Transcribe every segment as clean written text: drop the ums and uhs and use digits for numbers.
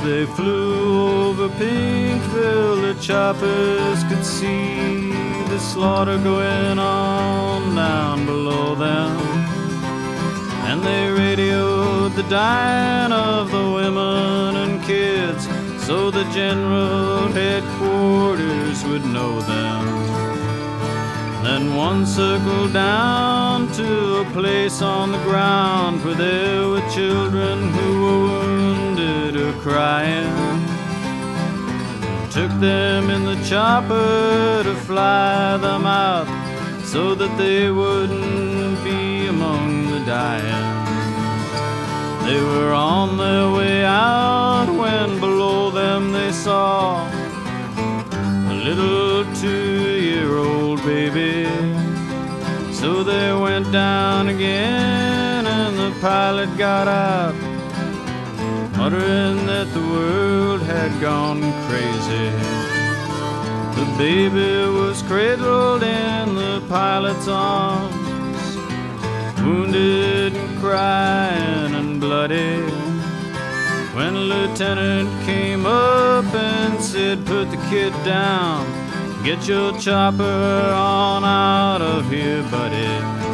they flew over Pinkville, the choppers could see the slaughter going on down below them. And they radioed the dying of the women and kids so the general headquarters would know them. Then one circled down to a place on the ground where there were children who were wounded or crying. Took them in the chopper to fly them out so that they wouldn't be among the dying. They were on their way out when below them they saw a little 2-year-old baby. So they went down again and the pilot got out, muttering that the world had gone crazy. The baby was cradled in the pilot's arms, wounded and crying and bloody, when a lieutenant came up and said, "Put the kid down, get your chopper on out of here, buddy."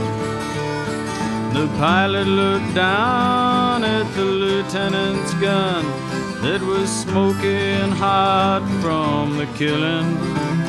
The pilot looked down at the lieutenant's gun that was smoking hot from the killing.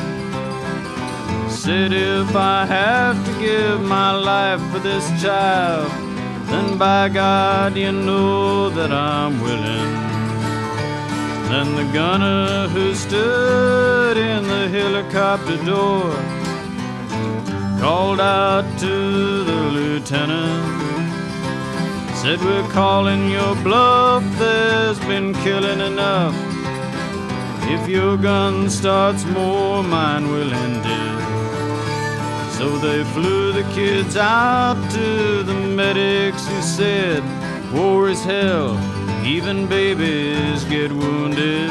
Said, "If I have to give my life for this child, then by God you know that I'm willing." Then the gunner who stood in the helicopter door called out to the lieutenant, said, "We're calling your bluff, there's been killing enough. If your gun starts more, mine will end it." So they flew the kids out to the medics who said, "War is hell, even babies get wounded."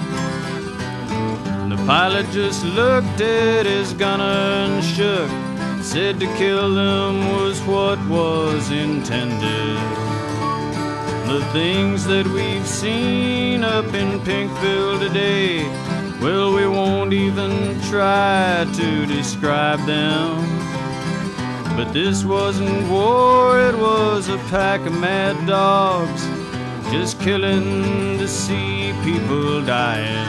The pilot just looked at his gunner and shook, said to kill them was what was intended. The things that we've seen up in Pinkville today, well, we won't even try to describe them. But this wasn't war, it was a pack of mad dogs, just killing to see people dying.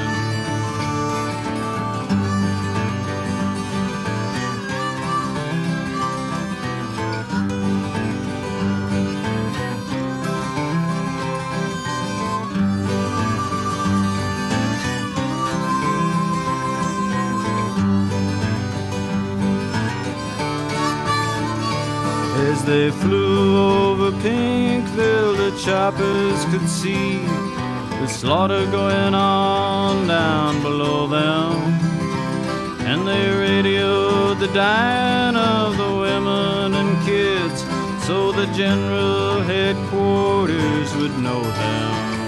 As they flew over Pinkville, the choppers could see the slaughter going on down below them. And they radioed the dying of the women and kids so the general headquarters would know them.